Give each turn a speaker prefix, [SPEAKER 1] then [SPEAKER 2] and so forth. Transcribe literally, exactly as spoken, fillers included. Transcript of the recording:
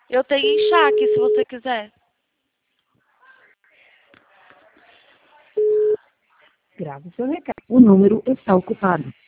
[SPEAKER 1] Eu tenho enxaque, se você quiser.
[SPEAKER 2] Grave seu recado. O número está ocupado.